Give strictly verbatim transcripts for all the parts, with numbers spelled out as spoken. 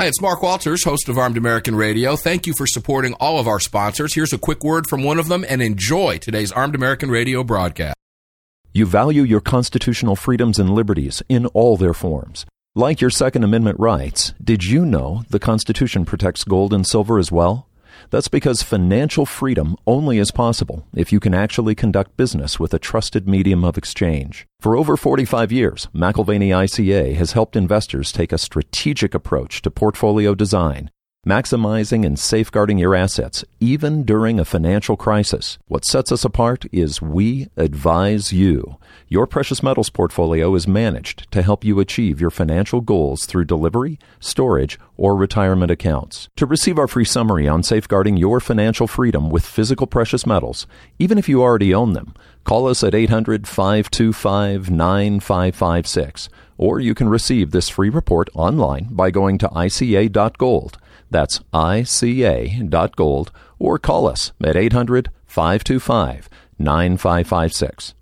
Hi, it's Mark Walters, host of Armed American Radio. Thank you for supporting all of our sponsors. Here's a quick word from one of them, and enjoy today's Armed American Radio broadcast. You value your constitutional freedoms and liberties in all their forms. Like your Second Amendment rights, did you know the Constitution protects gold and silver as well? That's because financial freedom only is possible if you can actually conduct business with a trusted medium of exchange. For over forty-five years, McIlvaney I C A has helped investors take a strategic approach to portfolio design, maximizing and safeguarding your assets, even during a financial crisis. What sets us apart is we advise you. Your precious metals portfolio is managed to help you achieve your financial goals through delivery, storage, or retirement accounts. To receive our free summary on safeguarding your financial freedom with physical precious metals, even if you already own them, call us at eight hundred, five two five, nine five five six, or you can receive this free report online by going to I C A dot gold. That's I C A dot gold, or call us at eight hundred, five two five, nine five five six.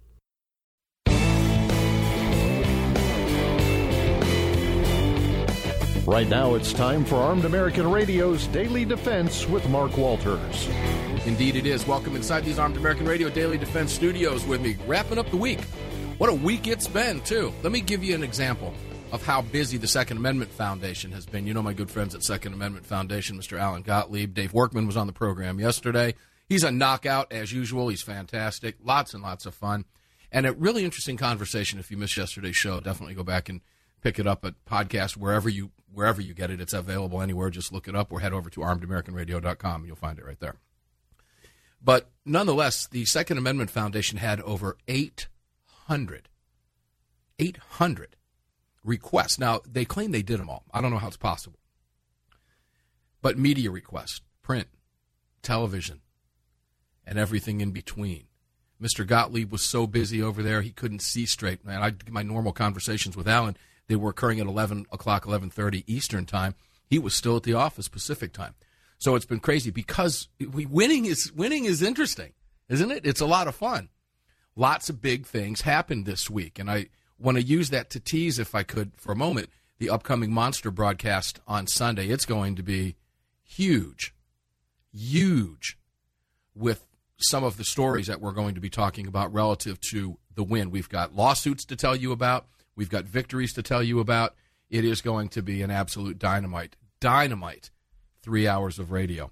Right now, it's time for Armed American Radio's Daily Defense with Mark Walters. Indeed it is. Welcome inside these Armed American Radio Daily Defense studios with me. Wrapping up the week. What a week it's been, too. Let me give you an example of how busy the Second Amendment Foundation has been. You know my good friends at Second Amendment Foundation, Mister Alan Gottlieb. Dave Workman was on the program yesterday. He's a knockout, as usual. He's fantastic. Lots and lots of fun. And a really interesting conversation. If you missed yesterday's show, definitely go back and pick it up at podcast, wherever you wherever you get it. It's available anywhere. Just look it up or head over to armed american radio dot com and you'll find it right there. But nonetheless, the Second Amendment Foundation had over eight hundred, eight hundred requests. Now, they claim they did them all. I don't know how it's possible. But media requests, print, television, and everything in between. Mister Gottlieb was so busy over there, he couldn't see straight. Man, I, my normal conversations with Alan, they were occurring at eleven o'clock, eleven thirty Eastern time. He was still at the office Pacific time. So it's been crazy because we, winning is winning is interesting, isn't it? It's a lot of fun. Lots of big things happened this week, and I want to use that to tease, if I could, for a moment, the upcoming Monster broadcast on Sunday. It's going to be huge, huge, with some of the stories that we're going to be talking about relative to the win. We've got lawsuits to tell you about. We've got victories to tell you about. It is going to be an absolute dynamite, dynamite three hours of radio.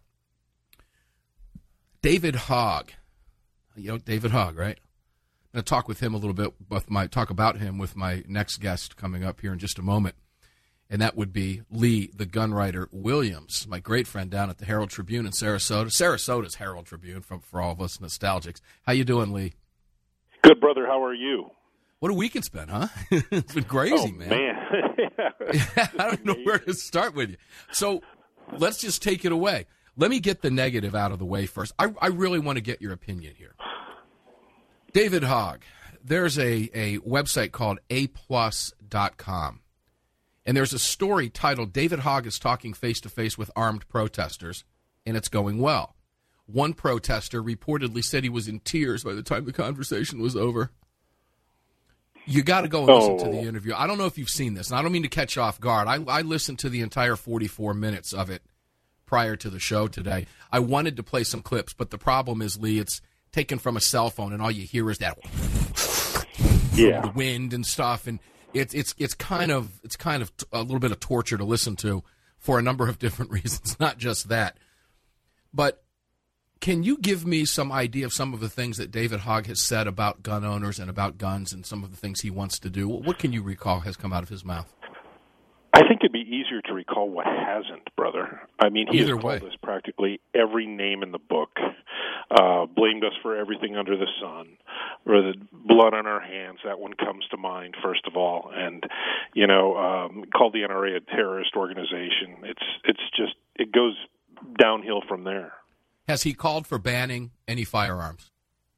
David Hogg. You know David Hogg, right? I'm going to talk with him a little bit, with my talk about him with my next guest coming up here in just a moment. And that would be Lee, the Gunwriter Williams, my great friend down at the Herald Tribune in Sarasota. Sarasota's Herald Tribune, from, for all of us nostalgics. How you doing, Lee? Good, brother. How are you? What a week it's been, huh? It's been crazy, oh, man. man. I don't know where to start with you. So let's just take it away. Let me get the negative out of the way first. I, I really want to get your opinion here. David Hogg, there's a, a website called a plus dot com. And there's a story titled, David Hogg is talking face-to-face with armed protesters, and it's going well. One protester reportedly said he was in tears by the time the conversation was over. You got to go and listen oh. to the interview. I don't know if you've seen this, and I don't mean to catch you off guard. I, I listened to the entire forty-four minutes of it prior to the show today. I wanted to play some clips, but the problem is, Lee, it's taken from a cell phone, and all you hear is that yeah. the wind and stuff, and It's it's it's kind of it's kind of a little bit of torture to listen to for a number of different reasons, not just that. But can you give me some idea of some of the things that David Hogg has said about gun owners and about guns and some of the things he wants to do? What can you recall has come out of his mouth? I think it'd be easier to recall what hasn't, brother. I mean, he Either has way. called us practically every name in the book, uh, blamed us for everything under the sun, or the blood on our hands. That one comes to mind, first of all. And, you know, um, called the N R A a terrorist organization. It's, it's just, it goes downhill from there. Has he called for banning any firearms?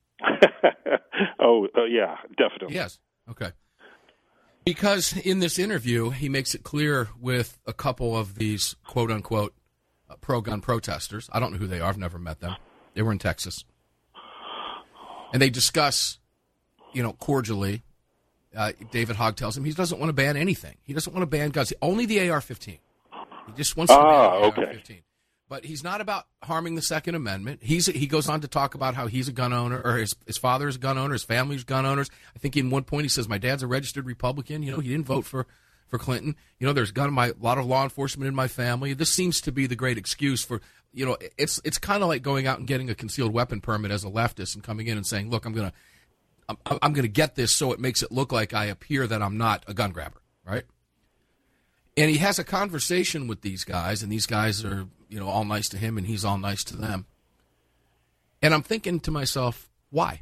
oh, uh, yeah, definitely. Yes. Okay. Because in this interview, he makes it clear with a couple of these quote-unquote uh, pro-gun protesters. I don't know who they are. I've never met them. They were in Texas. And they discuss, you know, cordially, uh, David Hogg tells him he doesn't want to ban anything. He doesn't want to ban guns. Only the A R fifteen. He just wants to ah, ban okay. A R fifteen. But he's not about harming the Second Amendment. He's he goes on to talk about how he's a gun owner, or his his father is a gun owner, his family's gun owners. I think in one point he says, "My dad's a registered Republican. You know, he didn't vote for, for Clinton. You know, there's gun my a lot of law enforcement in my family." This seems to be the great excuse for, you know, it's it's kind of like going out and getting a concealed weapon permit as a leftist and coming in and saying, "Look, I'm gonna I'm, I'm gonna get this so it makes it look like I appear that I'm not a gun grabber," right? And he has a conversation with these guys, and these guys are, you know, all nice to him, and he's all nice to them. And I'm thinking to myself, why?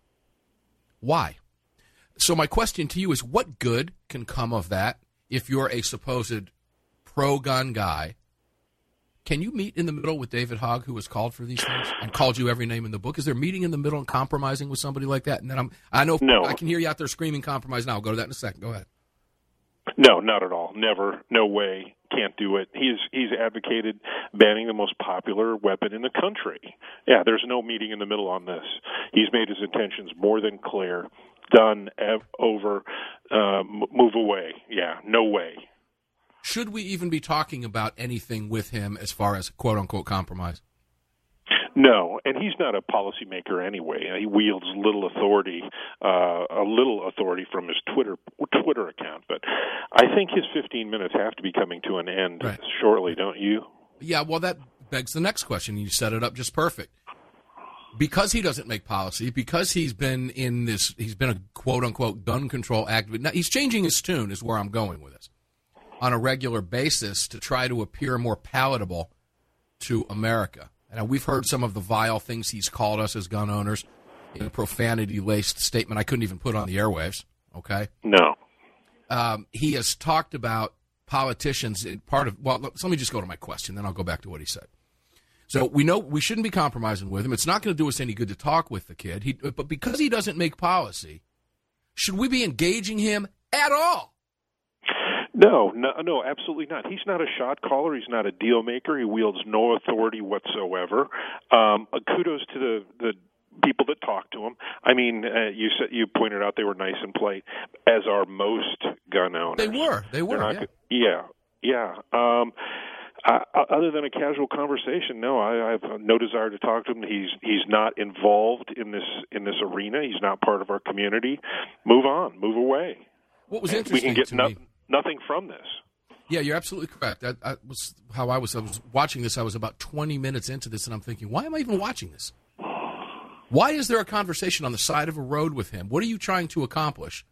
Why? So my question to you is, what good can come of that if you're a supposed pro-gun guy? Can you meet in the middle with David Hogg, who was called for these things and called you every name in the book? Is there meeting in the middle and compromising with somebody like that? And then I'm, I know no. I can hear you out there screaming compromise now. I'll go to that in a second. Go ahead. No, not at all. Never. No way. Can't do it. He's he's advocated banning the most popular weapon in the country. Yeah, there's no meeting in the middle on this. He's made his intentions more than clear. Done. Ev- over. Uh, move away. Yeah, no way. Should we even be talking about anything with him as far as quote-unquote compromise? No, and he's not a policymaker anyway. He wields little authority, uh, a little authority from his Twitter Twitter account. But I think his fifteen minutes have to be coming to an end right. shortly, don't you? Yeah, well, that begs the next question. You set it up just perfect. Because he doesn't make policy, because he's been in this, he's been a quote-unquote gun control activist. Now, he's changing his tune is where I'm going with this, on a regular basis to try to appear more palatable to America. And we've heard some of the vile things he's called us as gun owners in a profanity-laced statement I couldn't even put on the airwaves, okay? No. Um, he has talked about politicians, part of, well, let me just go to my question, then I'll go back to what he said. So we know we shouldn't be compromising with him. It's not going to do us any good to talk with the kid. He, but because he doesn't make policy, should we be engaging him at all? No, no, no, absolutely not. He's not a shot caller. He's not a deal maker. He wields no authority whatsoever. Um, uh, kudos to the, the people that talk to him. I mean, uh, you said you pointed out they were nice and polite, as are most gun owners. They were. They were. Not, yeah. Yeah. Yeah. Um, uh, other than a casual conversation, no, I, I have no desire to talk to him. He's he's not involved in this in this arena. He's not part of our community. Move on. Move away. What was and interesting we can get to no, me. Nothing from this. Yeah, you're absolutely correct. That, that was how I was. I was watching this. I was about twenty minutes into this, and I'm thinking, why am I even watching this? Why is there a conversation on the side of a road with him? What are you trying to accomplish?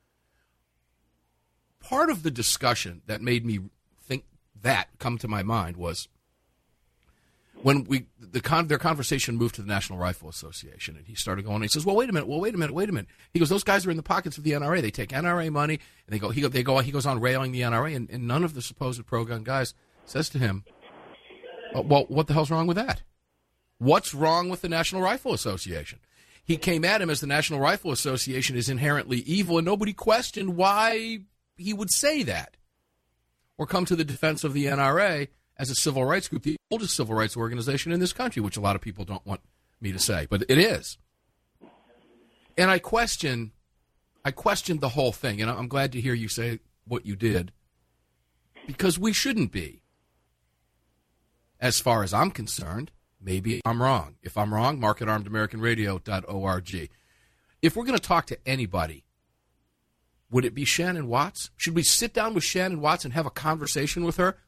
Part of the discussion that made me think that come to my mind was when we the con, their conversation moved to the National Rifle Association, and he started going. And he says, "Well, wait a minute. Well, wait a minute. Wait a minute." He goes, "Those guys are in the pockets of the N R A. They take N R A money, and they go. He go. They go. He goes on railing the N R A, and, and none of the supposed pro-gun guys says to him, oh, "Well, what the hell's wrong with that? What's wrong with the National Rifle Association?" He came at him as the National Rifle Association is inherently evil, and nobody questioned why he would say that, or come to the defense of the N R A as a civil rights group, the oldest civil rights organization in this country, which a lot of people don't want me to say, but it is. And I question, I questioned the whole thing, and I'm glad to hear you say what you did, because we shouldn't be. As far as I'm concerned, maybe I'm wrong. If I'm wrong, mark at armed american radio dot org. If we're going to talk to anybody, would it be Shannon Watts? Should we sit down with Shannon Watts and have a conversation with her?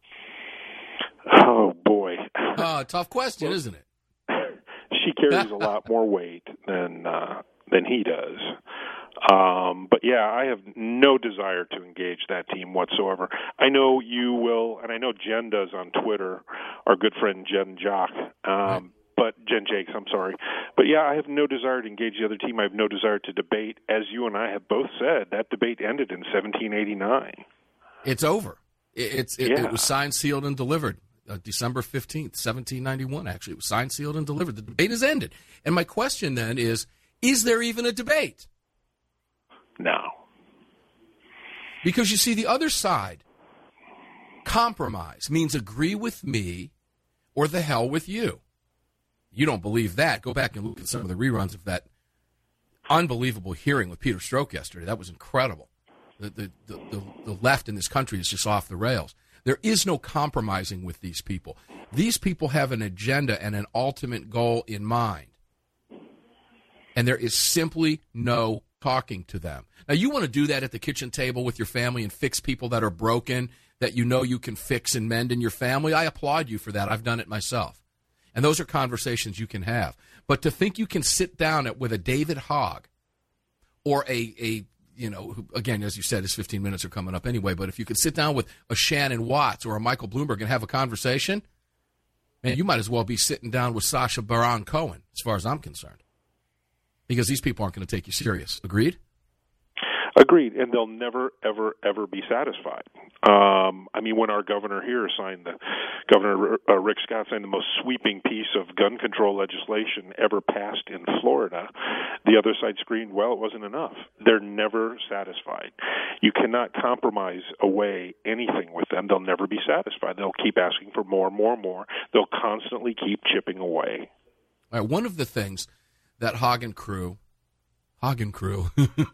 Oh, boy. Uh, tough question, well, isn't it? She carries a lot more weight than uh, than he does. Um, but, yeah, I have no desire to engage that team whatsoever. I know you will, and I know Jen does on Twitter, our good friend Jen Jock, um, right. but Jen Jakes, I'm sorry. But, yeah, I have no desire to engage the other team. I have no desire to debate. As you and I have both said, that debate ended in seventeen eighty-nine. It's over. It's It, yeah. it was signed, sealed, and delivered. Uh, December fifteenth, seventeen ninety-one, actually. It was signed, sealed, and delivered. The debate has ended. And my question then is, is there even a debate? No. Because you see, the other side, compromise, means agree with me or the hell with you. You don't believe that. Go back and look at some of the reruns of that unbelievable hearing with Peter Strzok yesterday. That was incredible. The, the, the, the, the left in this country is just off the rails. There is no compromising with these people. These people have an agenda and an ultimate goal in mind. And there is simply no talking to them. Now, you want to do that at the kitchen table with your family and fix people that are broken, that you know you can fix and mend in your family. I applaud you for that. I've done it myself. And those are conversations you can have. But to think you can sit down at, with a David Hogg or a, a, you know, who, again, as you said, his fifteen minutes are coming up anyway, but if you could sit down with a Shannon Watts or a Michael Bloomberg and have a conversation, man, you might as well be sitting down with Sacha Baron Cohen, as far as I'm concerned. Because these people aren't going to take you serious. Agreed? Agreed, and they'll never, ever, ever be satisfied. Um, I mean, when our governor here signed, the Governor uh, Rick Scott signed the most sweeping piece of gun control legislation ever passed in Florida, the other side screamed, well, it wasn't enough. They're never satisfied. You cannot compromise away anything with them. They'll never be satisfied. They'll keep asking for more and more and more. They'll constantly keep chipping away. All right, one of the things that Hogg and crew Hogg and crew.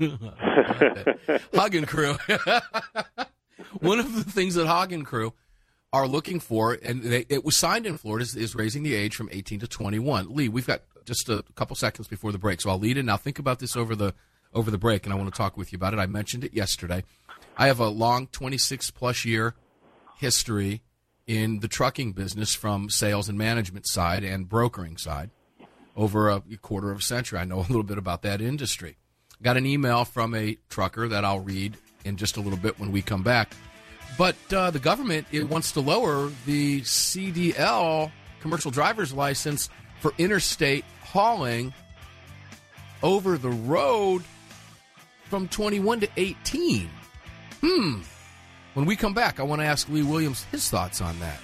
Hogg and crew. One of the things that Hogg and crew are looking for, and they, it was signed in Florida, is, is raising the age from eighteen to twenty-one. Lee, we've got just a couple seconds before the break, so I'll lead in. Now think about this over the over the break, and I want to talk with you about it. I mentioned it yesterday. I have a long twenty-six plus year history in the trucking business from sales and management side and brokering side. Over a quarter of a century. I know a little bit about that industry. Got an email from a trucker that I'll read in just a little bit when we come back. But uh, the government it wants to lower the C D L, commercial driver's license, for interstate hauling over the road from twenty-one to eighteen. Hmm. When we come back, I want to ask Lee Williams his thoughts on that.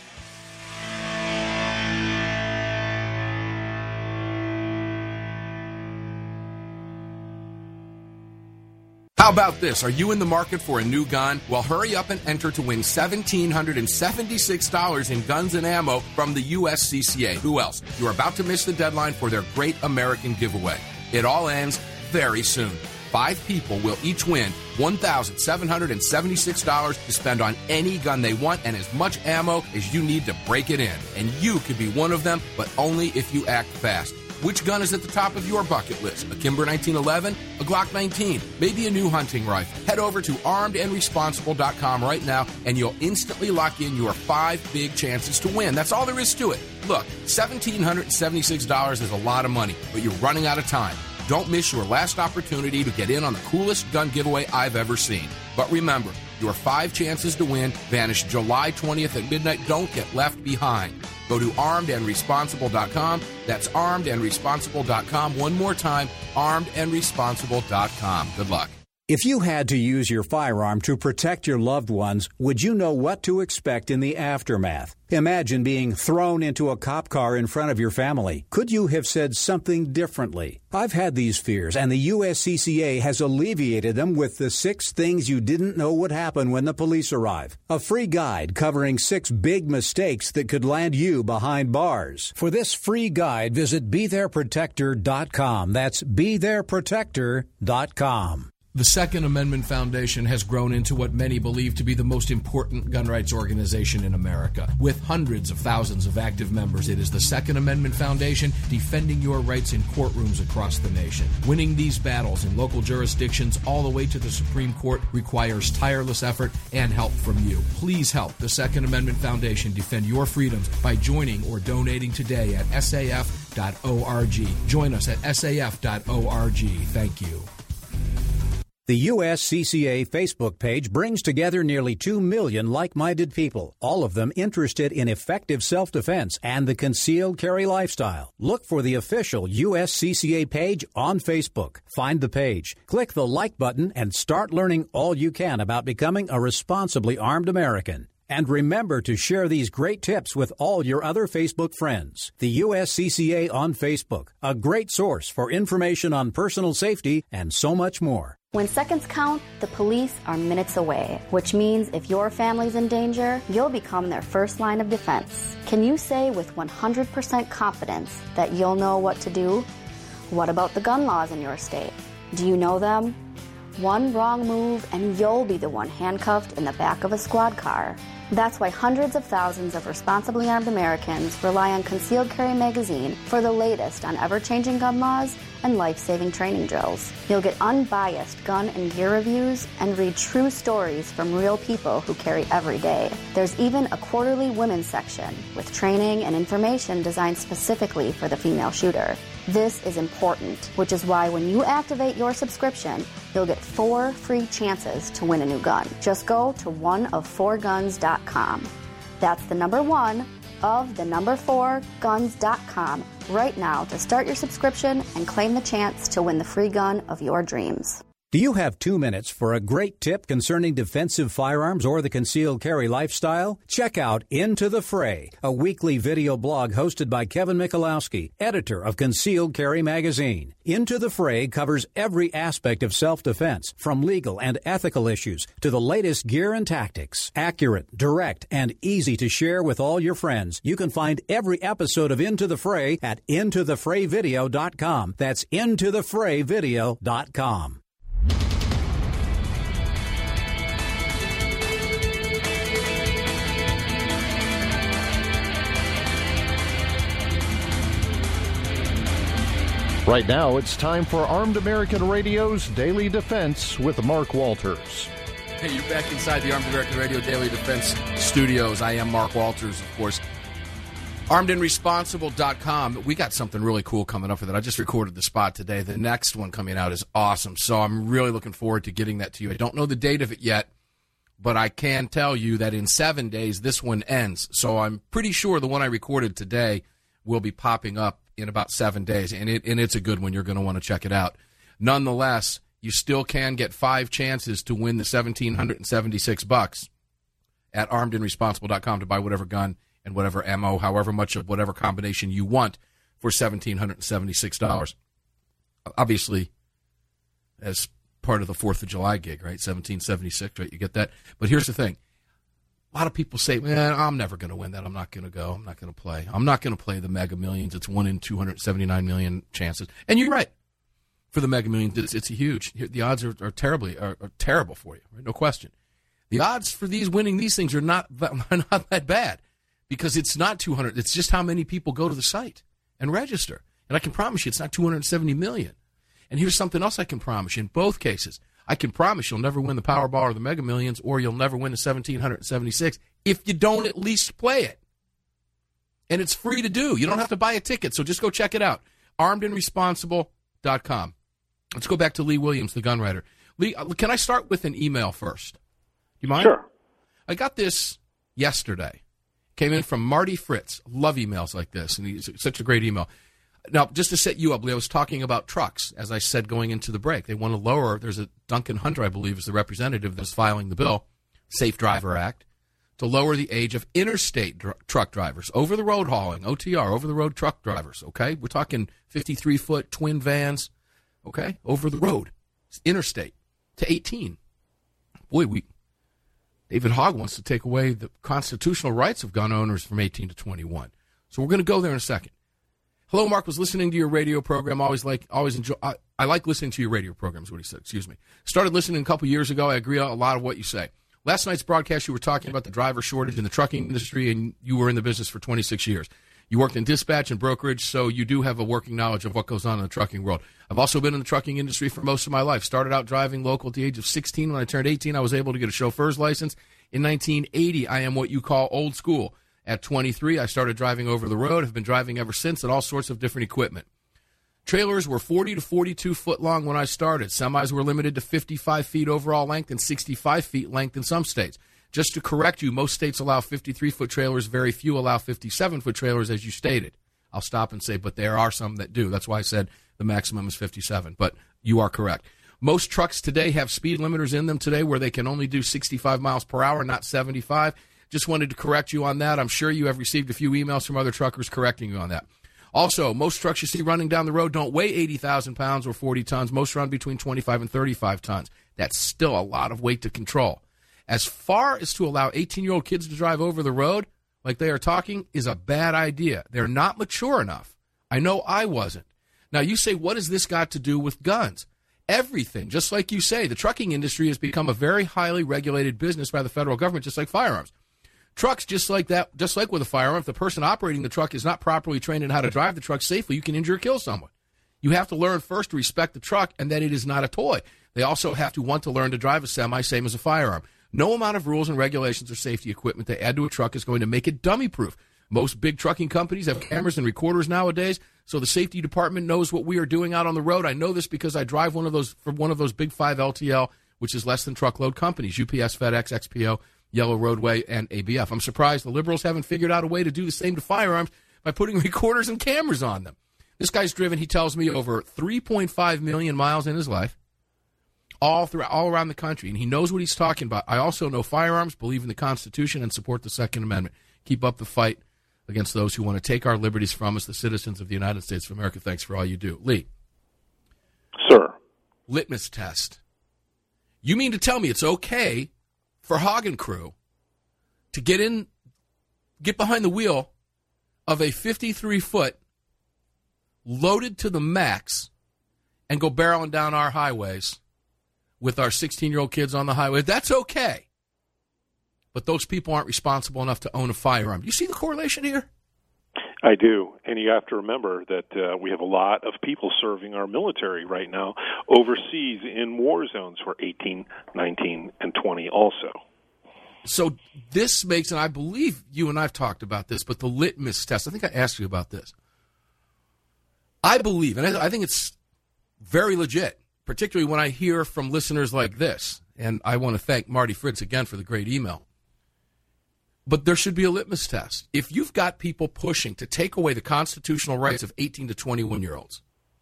How about this? Are you in the market for a new gun? Well, hurry up and enter to win one thousand seven hundred seventy-six dollars in guns and ammo from the U S C C A. Who else? You're about to miss the deadline for their Great American Giveaway. It all ends very soon. Five people will each win one thousand seven hundred seventy-six dollars to spend on any gun they want and as much ammo as you need to break it in. And you could be one of them, but only if you act fast. Which gun is at the top of your bucket list? A Kimber nineteen eleven? A Glock nineteen? Maybe a new hunting rifle? Head over to armed and responsible dot com right now and you'll instantly lock in your five big chances to win. That's all there is to it. Look, one thousand seven hundred seventy-six dollars is a lot of money, but you're running out of time. Don't miss your last opportunity to get in on the coolest gun giveaway I've ever seen. But remember, your five chances to win vanish July twentieth at midnight. Don't get left behind. Go to armed and responsible dot com. That's armed and responsible dot com. One more time, armed and responsible dot com. Good luck. If you had to use your firearm to protect your loved ones, would you know what to expect in the aftermath? Imagine being thrown into a cop car in front of your family. Could you have said something differently? I've had these fears, and the U S C C A has alleviated them with the six things you didn't know would happen when the police arrive. A free guide covering six big mistakes that could land you behind bars. For this free guide, visit be there protector dot com. That's be there protector dot com. The Second Amendment Foundation has grown into what many believe to be the most important gun rights organization in America. With hundreds of thousands of active members, it is the Second Amendment Foundation defending your rights in courtrooms across the nation. Winning these battles in local jurisdictions all the way to the Supreme Court requires tireless effort and help from you. Please help the Second Amendment Foundation defend your freedoms by joining or donating today at S A F dot org. Join us at S A F dot org. Thank you. The U S C C A Facebook page brings together nearly two million like-minded people, all of them interested in effective self-defense and the concealed carry lifestyle. Look for the official U S C C A page on Facebook. Find the page, click the like button, and start learning all you can about becoming a responsibly armed American. And remember to share these great tips with all your other Facebook friends. The U S C C A on Facebook, a great source for information on personal safety and so much more. When seconds count, the police are minutes away, which means if your family's in danger, you'll become their first line of defense. Can you say with one hundred percent confidence that you'll know what to do? What about the gun laws in your state? Do you know them? One wrong move and you'll be the one handcuffed in the back of a squad car. That's why hundreds of thousands of responsibly armed Americans rely on Concealed Carry Magazine for the latest on ever-changing gun laws and life-saving training drills. You'll get unbiased gun and gear reviews and read true stories from real people who carry every day. There's even a quarterly women's section with training and information designed specifically for the female shooter. This is important, which is why when you activate your subscription, you'll get four free chances to win a new gun. Just go to one of four guns dot com. That's the number one of the number four guns dot com right now to start your subscription and claim the chance to win the free gun of your dreams. Do you have two minutes for a great tip concerning defensive firearms or the concealed carry lifestyle? Check out Into the Fray, a weekly video blog hosted by Kevin Michalowski, editor of Concealed Carry Magazine. Into the Fray covers every aspect of self-defense, from legal and ethical issues to the latest gear and tactics. Accurate, direct, and easy to share with all your friends. You can find every episode of Into the Fray at into the fray video dot com. That's into the fray video dot com. Right now, it's time for Armed American Radio's Daily Defense with Mark Walters. Hey, you're back inside the Armed American Radio Daily Defense studios. I am Mark Walters, of course. armed and responsible dot com. We got something really cool coming up for that. I just recorded the spot today. The next one coming out is awesome, so I'm really looking forward to getting that to you. I don't know the date of it yet, but I can tell you that in seven days this one ends. So I'm pretty sure the one I recorded today will be popping up in about seven days, and it and it's a good one. You're going to want to check it out. Nonetheless, you still can get five chances to win the one thousand seven hundred seventy-six bucks at armed and responsible dot com to buy whatever gun and whatever ammo, however much of whatever combination you want for one thousand seven hundred seventy-six dollars. Obviously, as part of the fourth of July gig, right? seventeen seventy-six, right? You get that? But here's the thing. A lot of people say, man, I'm never going to win that. I'm not going to go. I'm not going to play. I'm not going to play the Mega Millions. It's one in two hundred seventy-nine million chances. And you're right. For the Mega Millions, it's, it's a huge. The odds are, are terribly are, are terrible for you, right? No question. The odds for these winning these things are not, are not that bad because it's not two hundred. It's just how many people go to the site and register. And I can promise you it's not two hundred seventy million. And here's something else I can promise you. In both cases, I can promise you'll never win the Powerball or the Mega Millions, or you'll never win the one thousand seven hundred seventy-six if you don't at least play it. And it's free to do. You don't have to buy a ticket, so just go check it out. armed and responsible dot com. Let's go back to Lee Williams, the gun writer. Lee, can I start with an email first? Do you mind? Sure. I got this yesterday. Came in from Marty Fritz. Love emails like this, and he's such a great email. Now, just to set you up, Lee, I was talking about trucks, as I said going into the break. They want to lower, there's a Duncan Hunter, I believe, is the representative that's filing the bill, Safe Driver Act, to lower the age of interstate dr- truck drivers, over-the-road hauling, O T R, over-the-road truck drivers, okay? We're talking fifty-three foot twin vans, okay, over the road, interstate, to eighteen. Boy, we David Hogg wants to take away the constitutional rights of gun owners from eighteen to twenty-one. So we're going to go there in a second. Hello, Mark. Was listening to your radio program. Always like, always enjoy. I, I like listening to your radio program. Is what he said. Excuse me. Started listening a couple years ago. I agree on a lot of what you say. Last night's broadcast, you were talking about the driver shortage in the trucking industry, and you were in the business for twenty-six years. You worked in dispatch and brokerage, so you do have a working knowledge of what goes on in the trucking world. I've also been in the trucking industry for most of my life. Started out driving local at the age of sixteen. When I turned eighteen, I was able to get a chauffeur's license. In nineteen eighty, I am what you call old school. At twenty-three, I started driving over the road, have been driving ever since, and all sorts of different equipment. Trailers were forty to forty-two foot long when I started. Semis were limited to fifty-five feet overall length and sixty-five feet length in some states. Just to correct you, most states allow fifty-three foot trailers. Very few allow fifty-seven foot trailers, as you stated. I'll stop and say, but there are some that do. That's why I said the maximum is fifty-seven, but you are correct. Most trucks today have speed limiters in them today where they can only do sixty-five miles per hour, not seventy-five. Just wanted to correct you on that. I'm sure you have received a few emails from other truckers correcting you on that. Also, most trucks you see running down the road don't weigh eighty thousand pounds or forty tons. Most run between twenty-five and thirty-five tons. That's still a lot of weight to control. As far as to allow eighteen-year-old kids to drive over the road, like they are talking, is a bad idea. They're not mature enough. I know I wasn't. Now, you say, what has this got to do with guns? everything. Just like you say, the trucking industry has become a very highly regulated business by the federal government, just like firearms. Trucks, just like that, just like with a firearm, if the person operating the truck is not properly trained in how to drive the truck safely, you can injure or kill someone. You have to learn first to respect the truck and that it is not a toy. They also have to want to learn to drive a semi, same as a firearm. No amount of rules and regulations or safety equipment they add to a truck is going to make it dummy-proof. Most big trucking companies have cameras and recorders nowadays, so the safety department knows what we are doing out on the road. I know this because I drive one of those for one of those big five L T L, which is less than truckload companies, U P S, FedEx, X P O, Yellow Roadway, and A B F. I'm surprised the liberals haven't figured out a way to do the same to firearms by putting recorders and cameras on them. This guy's driven, he tells me, over three point five million miles in his life, all through, all around the country, and he knows what he's talking about. I also know firearms, believe in the Constitution, and support the Second Amendment. Keep up the fight against those who want to take our liberties from us, the citizens of the United States of America. Thanks for all you do. Lee. Sir. Litmus test. You mean to tell me it's okay for Hagen Crew to get in, get behind the wheel of a fifty-three foot loaded to the max and go barreling down our highways with our sixteen-year-old kids on the highway? That's okay. But those people aren't responsible enough to own a firearm. You see the correlation here? I do. And you have to remember that uh, we have a lot of people serving our military right now overseas in war zones who are eighteen, nineteen, and twenty also. So this makes, and I believe you and I have talked about this, but the litmus test, I think I asked you about this. I believe, and I, I think it's very legit, particularly when I hear from listeners like this, and I want to thank Marty Fritz again for the great email. But there should be a litmus test. If you've got people pushing to take away the constitutional rights of eighteen to twenty-one-year-olds,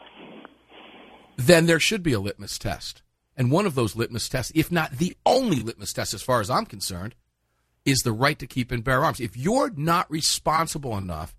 then there should be a litmus test. And one of those litmus tests, if not the only litmus test as far as I'm concerned, is the right to keep and bear arms. If you're not responsible enough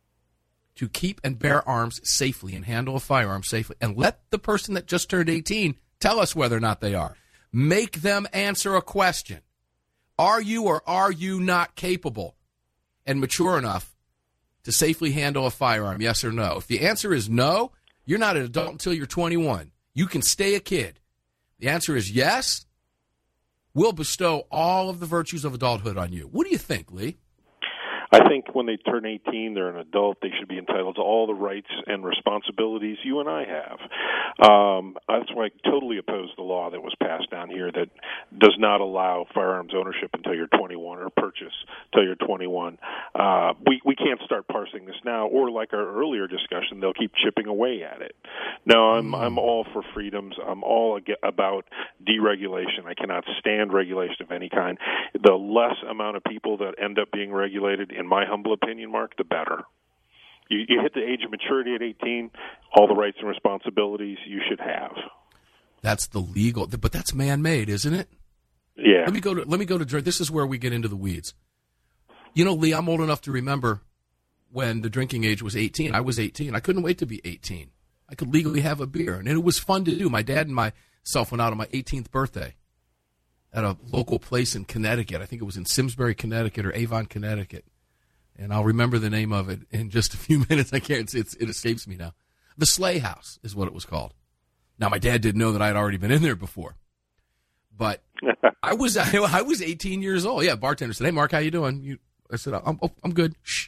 to keep and bear arms safely and handle a firearm safely, and let the person that just turned eighteen tell us whether or not they are. Make them answer a question. Are you or are you not capable and mature enough to safely handle a firearm, yes or no? If the answer is no, you're not an adult until you're twenty-one. You can stay a kid. The answer is yes, we'll bestow all of the virtues of adulthood on you. What do you think, Lee? I think when they turn eighteen, they're an adult. They should be entitled to all the rights and responsibilities you and I have. Um, that's why I totally oppose the law that was passed down here that does not allow firearms ownership until you're twenty-one or purchase until you're twenty-one. Uh, we, we can't start parsing this now, or like our earlier discussion, they'll keep chipping away at it. No, I'm, I'm all for freedoms. I'm all about deregulation. I cannot stand regulation of any kind. The less amount of people that end up being regulated, in my humble opinion, Mark, the better. You, you hit the age of maturity at eighteen, all the rights and responsibilities you should have. That's the legal, but that's man-made, isn't it? Yeah. Let me go to, let me go to, this is where we get into the weeds. You know, Lee, I'm old enough to remember when the drinking age was eighteen. I was eighteen. I couldn't wait to be eighteen. I could legally have a beer, and it was fun to do. My dad and myself went out on my eighteenth birthday at a local place in Connecticut. I think it was in Simsbury, Connecticut, or Avon, Connecticut. And I'll remember the name of it in just a few minutes. I can't, it's, it escapes me now. The Sleigh House is what it was called. Now, my dad didn't know that I had already been in there before. But I was I, I was eighteen years old. Yeah, bartender said, "Hey, Mark, how you doing?" You, I said, I'm, oh, I'm good. Shh.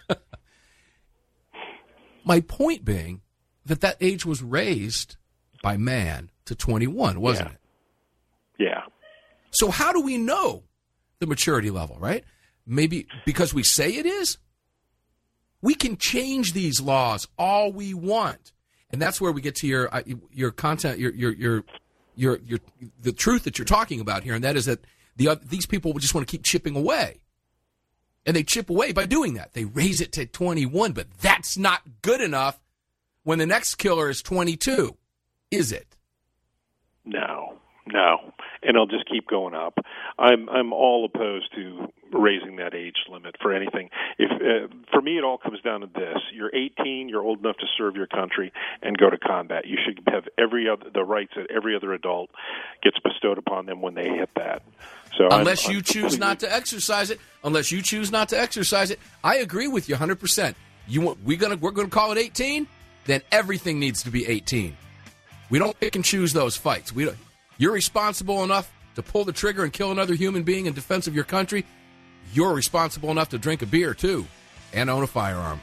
My point being that that age was raised by man to twenty-one, wasn't yeah. it? Yeah. So how do we know the maturity level, right? Maybe because we say it is? We can change these laws all we want. And that's where we get to your your content, your your your your, your the truth that you're talking about here, and that is that the these people just want to keep chipping away. And they chip away by doing that. They raise it to twenty-one, but that's not good enough when the next killer is twenty-two, is it? No, no. And it'll just keep going up. I'm I'm all opposed to raising that age limit for anything. If uh, for me, it all comes down to this: you're eighteen, you're old enough to serve your country and go to combat. You should have every other the rights that every other adult gets bestowed upon them when they hit that. So unless I'm, you I'm choose completely... not to exercise it, unless you choose not to exercise it, I agree with you one hundred percent. You want we gonna we're gonna call it eighteen? Then everything needs to be eighteen. We don't pick and choose those fights. We don't, you're responsible enough to pull the trigger and kill another human being in defense of your country. You're responsible enough to drink a beer, too, and own a firearm.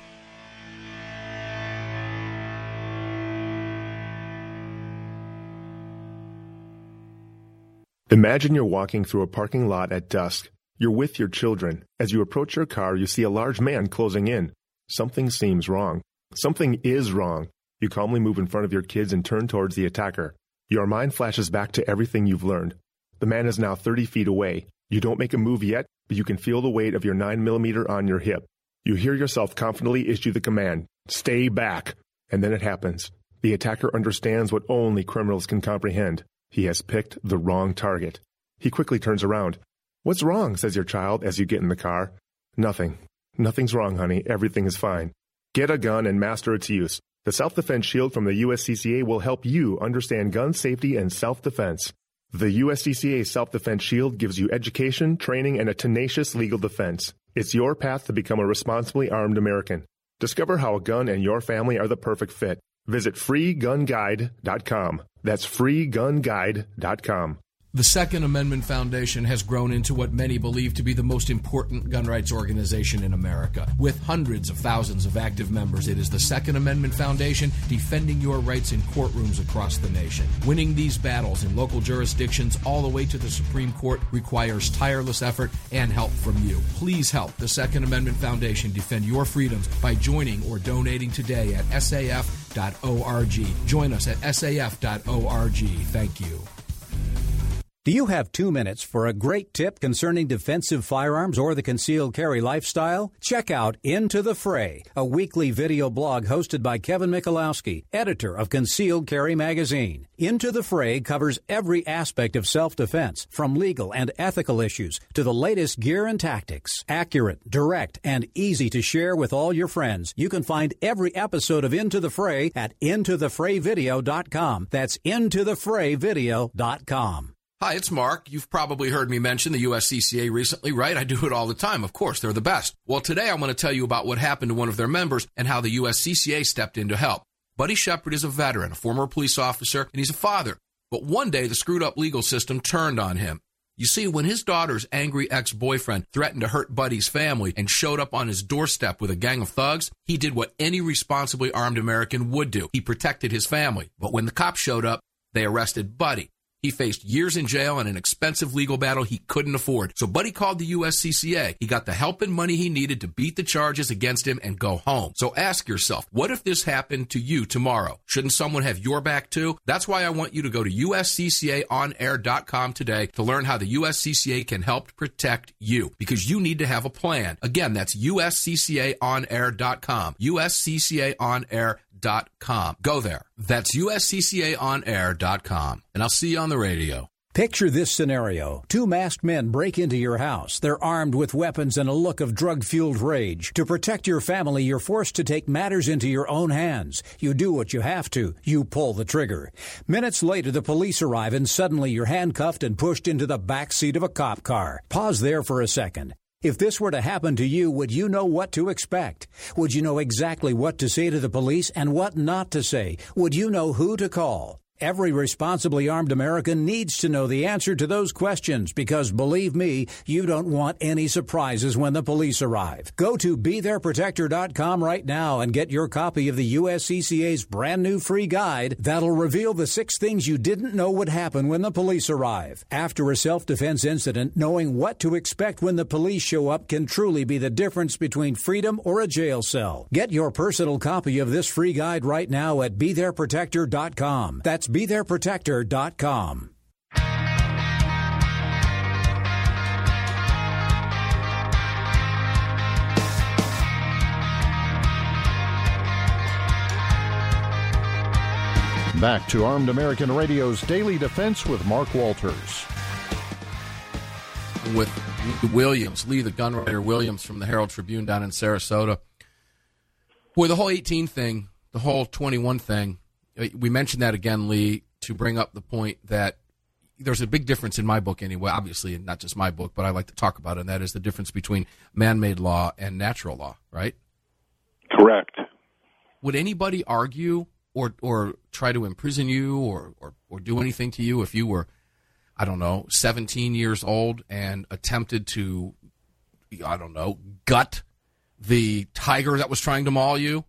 Imagine you're walking through a parking lot at dusk. You're with your children. As you approach your car, you see a large man closing in. Something seems wrong. Something is wrong. You calmly move in front of your kids and turn towards the attacker. Your mind flashes back to everything you've learned. The man is now thirty feet away. You don't make a move yet, but you can feel the weight of your nine millimeter on your hip. You hear yourself confidently issue the command, "Stay back." And then it happens. The attacker understands what only criminals can comprehend. He has picked the wrong target. He quickly turns around. "What's wrong?" says your child as you get in the car. "Nothing. Nothing's wrong, honey. Everything is fine." Get a gun and master its use. The Self-Defense Shield from the U S C C A will help you understand gun safety and self-defense. The U S C C A Self-Defense Shield gives you education, training, and a tenacious legal defense. It's your path to become a responsibly armed American. Discover how a gun and your family are the perfect fit. Visit free gun guide dot com. That's free gun guide dot com. The Second Amendment Foundation has grown into what many believe to be the most important gun rights organization in America. With hundreds of thousands of active members, it is the Second Amendment Foundation defending your rights in courtrooms across the nation. Winning these battles in local jurisdictions all the way to the Supreme Court requires tireless effort and help from you. Please help the Second Amendment Foundation defend your freedoms by joining or donating today at S A F dot org. Join us at S A F dot org. Thank you. Do you have two minutes for a great tip concerning defensive firearms or the concealed carry lifestyle? Check out Into the Fray, a weekly video blog hosted by Kevin Michalowski, editor of Concealed Carry Magazine. Into the Fray covers every aspect of self-defense, from legal and ethical issues to the latest gear and tactics. Accurate, direct, and easy to share with all your friends. You can find every episode of Into the Fray at into the fray video dot com. That's into the fray video dot com. Hi, it's Mark. You've probably heard me mention the U S C C A recently, right? I do it all the time. Of course, they're the best. Well, today I want to tell you about what happened to one of their members and how the U S C C A stepped in to help. Buddy Shepard is a veteran, a former police officer, and he's a father. But one day, the screwed-up legal system turned on him. You see, when his daughter's angry ex-boyfriend threatened to hurt Buddy's family and showed up on his doorstep with a gang of thugs, he did what any responsibly armed American would do. He protected his family. But when the cops showed up, they arrested Buddy. He faced years in jail and an expensive legal battle he couldn't afford. So Buddy called the U S C C A. He got the help and money he needed to beat the charges against him and go home. So ask yourself, what if this happened to you tomorrow? Shouldn't someone have your back too? That's why I want you to go to U S C C A on air dot com today to learn how the U S C C A can help protect you, because you need to have a plan. Again, that's U S C C A on air dot com. U S C C A on air dot com. Go there. That's U S C C A on air dot com. And I'll see you on the radio. Picture this scenario. Two masked men break into your house. They're armed with weapons and a look of drug-fueled rage. To protect your family, you're forced to take matters into your own hands. You do what you have to. You pull the trigger. Minutes later, the police arrive, and suddenly you're handcuffed and pushed into the back seat of a cop car. Pause there for a second. If this were to happen to you, would you know what to expect? Would you know exactly what to say to the police and what not to say? Would you know who to call? Every responsibly armed American needs to know the answer to those questions, because, believe me, you don't want any surprises when the police arrive. Go to be there protector dot com right now and get your copy of the U S C C A's brand new free guide that'll reveal the six things you didn't know would happen when the police arrive. After a self-defense incident, knowing what to expect when the police show up can truly be the difference between freedom or a jail cell. Get your personal copy of this free guide right now at be there protector dot com. That's be there protector dot com. Back to Armed American Radio's Daily Defense with Mark Walters. With Williams, Lee, the gun writer Williams from the Herald Tribune down in Sarasota. Boy, the whole eighteen thing, the whole twenty-one thing, we mentioned that again, Lee, to bring up the point that there's a big difference in my book anyway, obviously, not just my book, but I like to talk about it, and that is the difference between man-made law and natural law, right? Correct. Would anybody argue or or try to imprison you or, or, or do anything to you if you were, I don't know, seventeen years old and attempted to, I don't know, gut the tiger that was trying to maul you?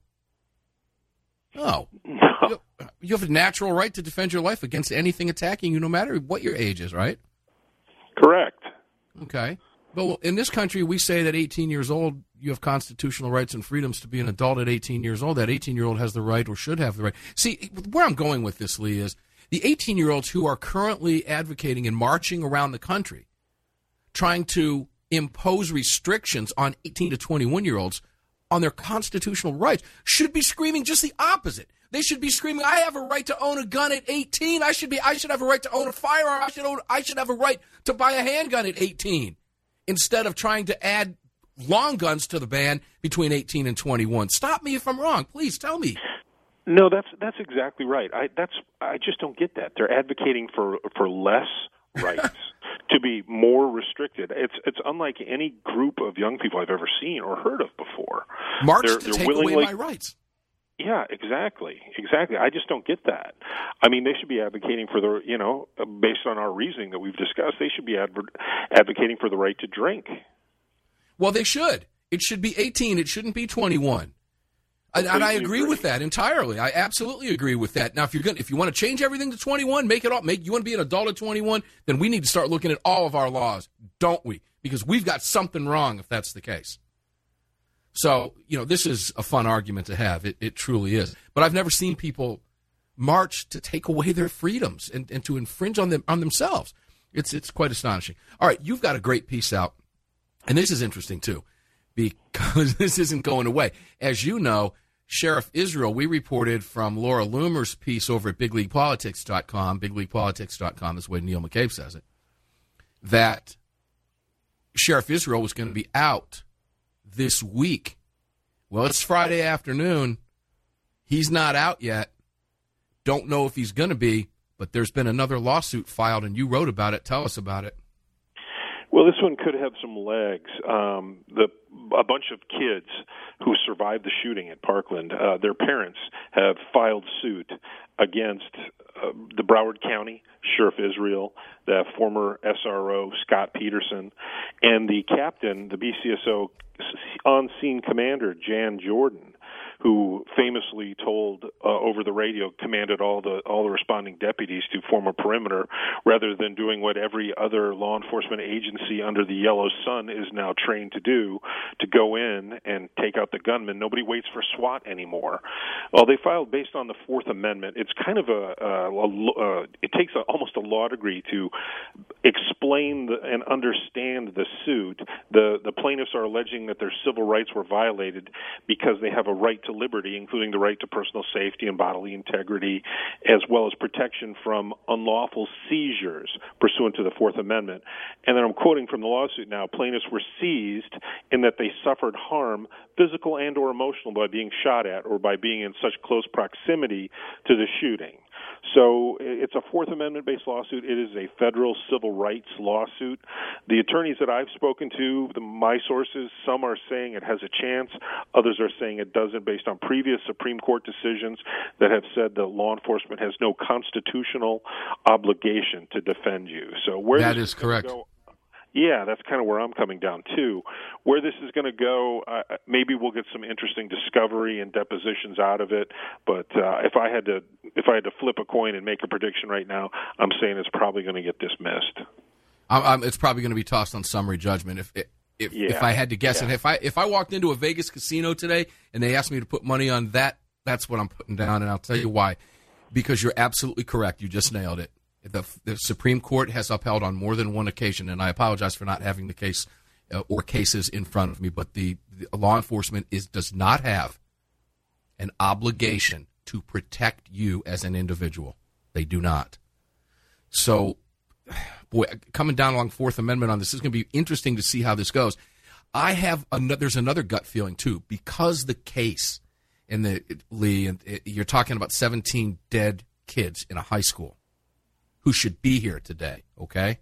No. No. You have a natural right to defend your life against anything attacking you, no matter what your age is, right? Correct. Okay. But in this country, we say that eighteen years old, you have constitutional rights and freedoms to be an adult at eighteen years old. That eighteen-year-old has the right or should have the right. See, where I'm going with this, Lee, is the eighteen-year-olds who are currently advocating and marching around the country trying to impose restrictions on eighteen to twenty-one-year-olds on their constitutional rights should be screaming just the opposite. They should be screaming, I have a right to own a gun at eighteen. I should be I should have a right to own a firearm. I should own, I should have a right to buy a handgun at eighteen. Instead of trying to add long guns to the ban between eighteen and twenty-one. Stop me if I'm wrong. Please tell me. No, that's that's exactly right. I that's I just don't get that. They're advocating for for less rights to be more restricted. It's it's unlike any group of young people I've ever seen or heard of before. March they're, to they're take willingly, away my rights. Yeah, exactly, exactly. I just don't get that. I mean, they should be advocating for the, you know, based on our reasoning that we've discussed, they should be adver- advocating for the right to drink. Well, they should. It should be eighteen. It shouldn't be twenty-one. And, and I agree with that entirely. I absolutely agree with that. Now, if you're going, if you want to change everything to twenty-one, make it all. Make you want to be an adult at twenty-one, then we need to start looking at all of our laws, don't we? Because we've got something wrong if that's the case. So, you know, this is a fun argument to have. It, it truly is. But I've never seen people march to take away their freedoms and, and to infringe on them on themselves. It's it's quite astonishing. All right, you've got a great piece out, and this is interesting too, because this isn't going away. As you know, Sheriff Israel, we reported from Laura Loomer's piece over at big league politics dot com, big league politics dot com, is the way Neil McCabe says it, that Sheriff Israel was going to be out this week. Well, it's Friday afternoon. He's not out yet. Don't know if he's going to be, but there's been another lawsuit filed, and you wrote about it. Tell us about it. Well, this one could have some legs. Um, the a bunch of kids who survived the shooting at Parkland, uh, their parents have filed suit against uh, the Broward County Sheriff Israel, the former S R O Scott Peterson, and the captain, the B C S O on-scene commander Jan Jordan, who famously told uh, over the radio, commanded all the all the responding deputies to form a perimeter, rather than doing what every other law enforcement agency under the yellow sun is now trained to do, to go in and take out the gunman. Nobody waits for SWAT anymore. Well, they filed based on the Fourth Amendment. It's kind of a, a, a, a it takes a, almost a law degree to explain the, and understand the suit. The the plaintiffs are alleging that their civil rights were violated because they have a right to liberty, including the right to personal safety and bodily integrity, as well as protection from unlawful seizures pursuant to the Fourth Amendment. And then I'm quoting from the lawsuit now, plaintiffs were seized in that they suffered harm, physical and or emotional, by being shot at or by being in such close proximity to the shooting. So it's a Fourth Amendment-based lawsuit. It is a federal civil rights lawsuit. The attorneys that I've spoken to, the, my sources, some are saying it has a chance. Others are saying it doesn't, based on previous Supreme Court decisions that have said that law enforcement has no constitutional obligation to defend you. So where that is correct. Go, yeah, that's kind of where I'm coming down too. Where this is going to go, uh, maybe we'll get some interesting discovery and depositions out of it. But uh, if I had to, if I had to flip a coin and make a prediction right now, I'm saying it's probably going to get dismissed. I'm, I'm, it's probably going to be tossed on summary judgment. If if yeah. if I had to guess, yeah. and if I if I walked into a Vegas casino today and they asked me to put money on that, that's what I'm putting down, and I'll tell you why. Because you're absolutely correct. You just nailed it. The, the Supreme Court has upheld on more than one occasion, and I apologize for not having the case uh, or cases in front of me, but the, the law enforcement is does not have an obligation to protect you as an individual. They do not. So, boy, coming down along Fourth Amendment on this, is going to be interesting to see how this goes. I have another, there's another gut feeling, too, because the case in the, Lee, and you're talking about seventeen dead kids in a high school who should be here today, okay?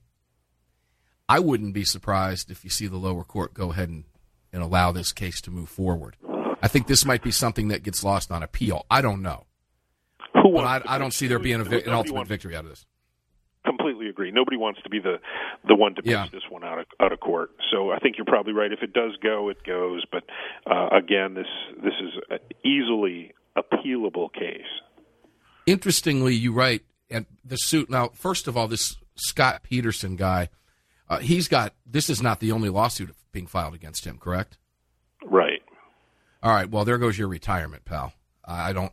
I wouldn't be surprised if you see the lower court go ahead and, and allow this case to move forward. I think this might be something that gets lost on appeal. I don't know. Who but wants I, I don't see there being a, an ultimate wants, victory out of this. Completely agree. Nobody wants to be the the one to push yeah. this one out of out of court. So I think you're probably right. If it does go, it goes. But uh, again, this this is an easily appealable case. Interestingly, you write, and the suit. Now, first of all, this Scott Peterson guy, uh, he's got. This is not the only lawsuit being filed against him, correct? Right. All right. Well, there goes your retirement, pal. I don't.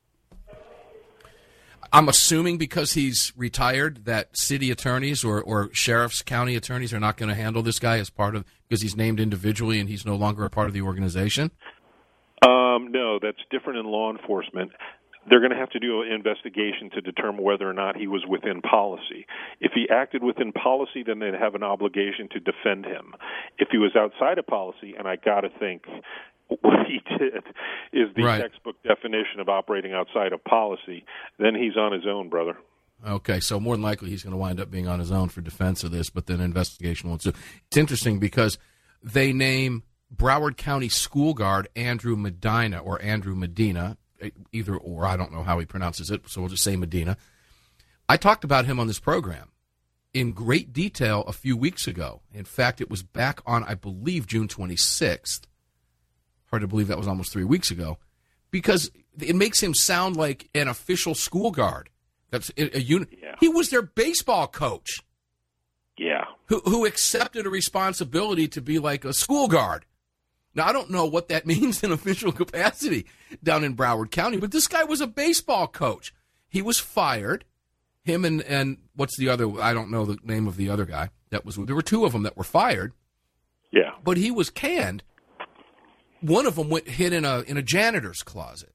I'm assuming because he's retired that city attorneys or, or sheriff's county attorneys are not going to handle this guy as part of, because he's named individually and he's no longer a part of the organization? Um, no, that's different in law enforcement. They're going to have to do an investigation to determine whether or not he was within policy. If he acted within policy, then they'd have an obligation to defend him. If he was outside of policy, and I got to think what he did is the right. textbook definition of operating outside of policy, then he's on his own, brother. Okay, so more than likely he's going to wind up being on his own for defense of this, but then investigation won't. So it's interesting because they name Broward County school guard Andrew Medina or Andrew Medina, either or, I don't know how he pronounces it, so we'll just say Medina. I talked about him on this program in great detail a few weeks ago. In fact, it was back on, I believe, June twenty-sixth. Hard to believe that was almost three weeks ago, because it makes him sound like an official school guard. That's a, a unit. Yeah. He was their baseball coach. Yeah. Who, who accepted a responsibility to be like a school guard. Now, I don't know what that means in official capacity down in Broward County, but this guy was a baseball coach. He was fired. Him and, and what's the other, I don't know the name of the other guy. That was There were two of them that were fired. Yeah. But he was canned. One of them went hid in a in a janitor's closet.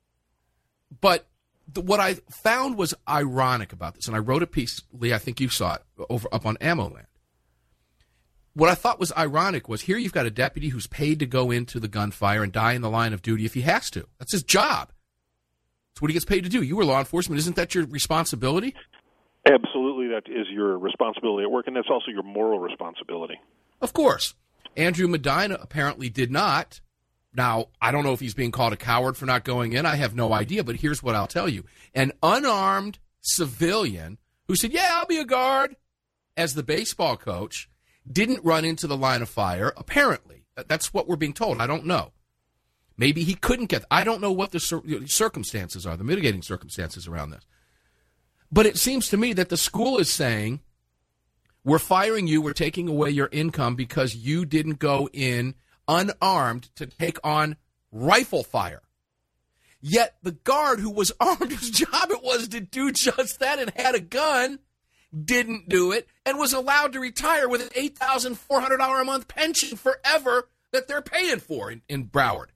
But the, what I found was ironic about this, and I wrote a piece, Lee, I think you saw it, over up on AmmoLand. What I thought was ironic was here you've got a deputy who's paid to go into the gunfire and die in the line of duty if he has to. That's his job. That's what he gets paid to do. You were law enforcement. Isn't that your responsibility? Absolutely, that is your responsibility at work, and that's also your moral responsibility. Of course. Andrew Medina apparently did not. Now, I don't know if he's being called a coward for not going in. I have no idea, but here's what I'll tell you. An unarmed civilian who said, yeah, I'll be a guard, as the baseball coach, didn't run into the line of fire, apparently. That's what we're being told. I don't know. Maybe he couldn't get... I don't know what the cir- circumstances are, the mitigating circumstances around this. But it seems to me that the school is saying, we're firing you, we're taking away your income because you didn't go in unarmed to take on rifle fire. Yet the guard who was armed, whose job it was to do just that and had a gun, didn't do it and was allowed to retire with an eight thousand four hundred dollars a month pension forever that they're paying for in, in Broward.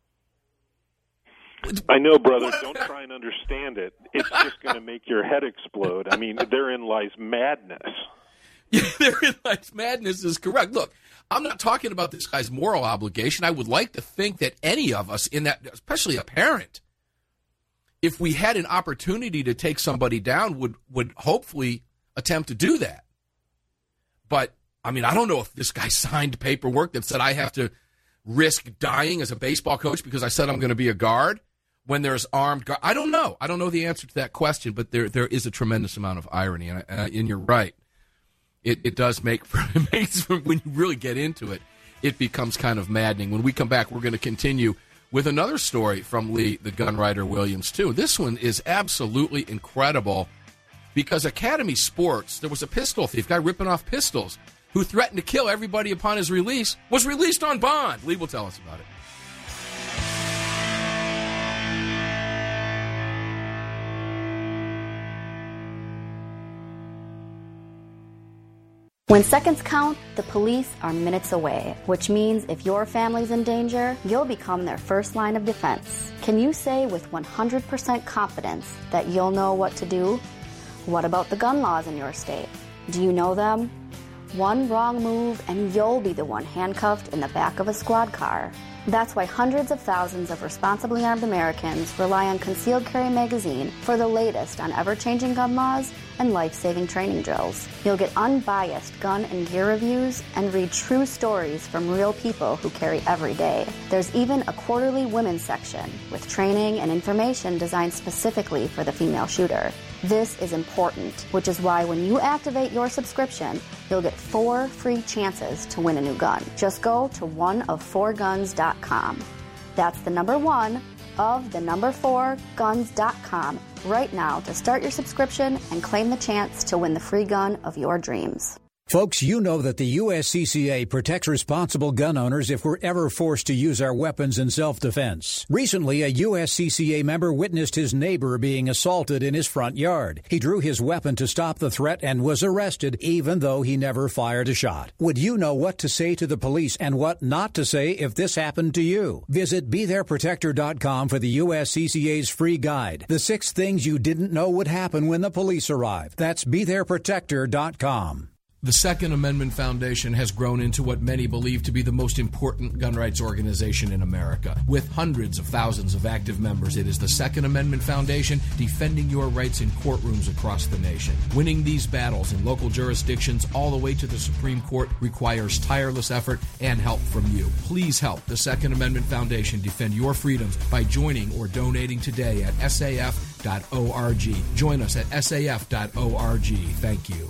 I know, brother. Don't try and understand it. It's just going to make your head explode. I mean, therein lies madness. Yeah, therein lies madness is correct. Look, I'm not talking about this guy's moral obligation. I would like to think that any of us in that, especially a parent, if we had an opportunity to take somebody down, would would hopefully attempt to do that. But, I mean, I don't know if this guy signed paperwork that said I have to risk dying as a baseball coach because I said I'm going to be a guard when there's armed guard. I don't know. I don't know the answer to that question, but there there is a tremendous amount of irony, and, uh, and you're right. It, it does make for, it makes for, when you really get into it, it becomes kind of maddening. When we come back, we're going to continue with another story from Lee, the gun writer Williams, too. This one is absolutely incredible because Academy Sports, there was a pistol thief, guy ripping off pistols, who threatened to kill everybody upon his release, was released on bond. Lee will tell us about it. When seconds count, the police are minutes away, which means if your family's in danger, you'll become their first line of defense. Can you say with one hundred percent confidence that you'll know what to do? What about the gun laws in your state? Do you know them? One wrong move and you'll be the one handcuffed in the back of a squad car. That's why hundreds of thousands of responsibly armed Americans rely on Concealed Carry Magazine for the latest on ever-changing gun laws and life-saving training drills. You'll get unbiased gun and gear reviews and read true stories from real people who carry every day. There's even a quarterly women's section with training and information designed specifically for the female shooter. This is important, which is why when you activate your subscription, you'll get four free chances to win a new gun. Just go to one of four guns dot com. That's the number one of the number four guns dot com right now to start your subscription and claim the chance to win the free gun of your dreams. Folks, you know that the U S C C A protects responsible gun owners if we're ever forced to use our weapons in self-defense. Recently, a U S C C A member witnessed his neighbor being assaulted in his front yard. He drew his weapon to stop the threat and was arrested, even though he never fired a shot. Would you know what to say to the police and what not to say if this happened to you? Visit be there protector dot com for the U S C C A's free guide, The Six Things You Didn't Know Would Happen When the Police Arrive. That's be there protector dot com. The Second Amendment Foundation has grown into what many believe to be the most important gun rights organization in America. With hundreds of thousands of active members, it is the Second Amendment Foundation defending your rights in courtrooms across the nation. Winning these battles in local jurisdictions all the way to the Supreme Court requires tireless effort and help from you. Please help the Second Amendment Foundation defend your freedoms by joining or donating today at S A F dot org. Join us at S A F dot org. Thank you.